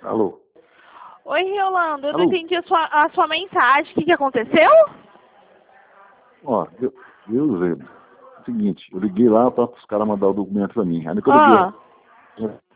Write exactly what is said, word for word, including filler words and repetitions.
Alô? Oi, Rolando, eu Alô? não entendi a sua, a sua mensagem. O que, que aconteceu? Ó, eu, eu, Zé, seguinte, eu liguei lá para os caras mandar o documento para mim. Aí quando eu Ah, liguei,